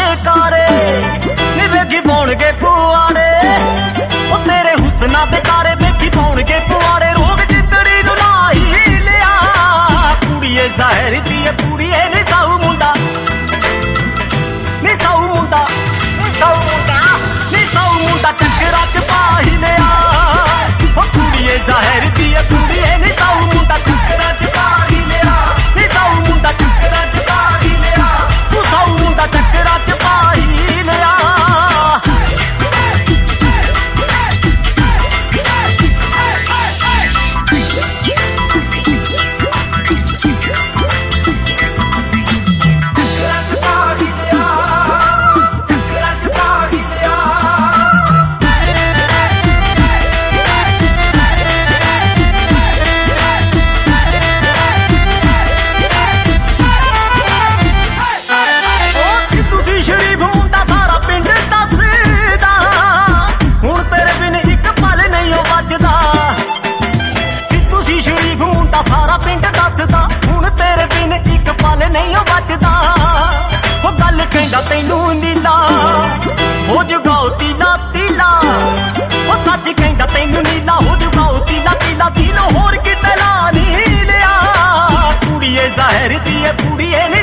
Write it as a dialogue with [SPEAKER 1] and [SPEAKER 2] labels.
[SPEAKER 1] ਕਾਰੇ ਨੀ ਵੇਖੀ ਪਾਉਣਗੇ ਪੁਆੜੇ ਉਹ ਤੇਰੇ ਹੁਸਨਾ ਦੇ ਕਾਰੇ ਵੇਖੀ ਪਾਉਣਗੇ ਪੁਆੜੇ ਰੋਗ ਜਿੰਦੜੀ ਨੂੰ ਲਾ ਹੀ ਲਿਆ ਕੁੜੀਏ ਜ਼ਾਹਿਰ ਦੀ ਏ ਕੁੜੀਏ ਨੀ ਸਾਊ ਮੁੰਡਾ ਨੀ ਸਾਊ ਮੁੰਡਾ ਨੀ ਸਾਊ ਮੁੰਡਾ ਚੱਕਰਾਂ ਚ ਪਾ ਹੀ ਲਿਆ ਉਹ ਕੁੜੀਏ ਜ਼ਾਹਿਰ ਦੀ ਏ ਕੁੜੀਏ ਨੀ ਸਾਊ ਮੁੰਡਾ ਚੱਕਰਾਂ ਚ ਪਾ ਹੀ ਲਿਆ ਨੀ ਸਾਊ ਮੁੰਡਾ ਚੱਕਰਾਂ ਚ ਪਾ ਹੀ ਲਿਆ ਤੂੰ ਸਾਊ ਮੁੰਡਾ ਚੱਕਰਾਂ ਚ ਪਾ ਹੀ ਲਿਆ ਸਾਰਾ ਪਿੰਡ ਦੱਸਦਾ ਹੁਣ ਤੇਰੇ ਬਿਨ ਇੱਕ ਪਲ ਨਹੀਂ ਉਹ ਬਚਦਾ ਉਹ ਗੱਲ ਕਹਿੰਦਾ ਤੈਨੂੰ ਨੀਲਾ ਹੋ ਜੁਗਾਓ ਤੀਲਾ ਤੀਲਾ ਉਹ ਸੱਚ ਕਹਿੰਦਾ ਤੈਨੂੰ ਨੀਲਾ ਹੋ ਜੁਗਾਓ ਤੀਲਾ ਤੀਲਾ ਦਿਲ ਹੋਰ ਕਿਤੇ ਲਾ ਨਹੀਂ ਲਿਆ ਕੁੜੀਏ ਜ਼ਾਹਿਰ ਦੀ ਏ ਕੁੜੀਏ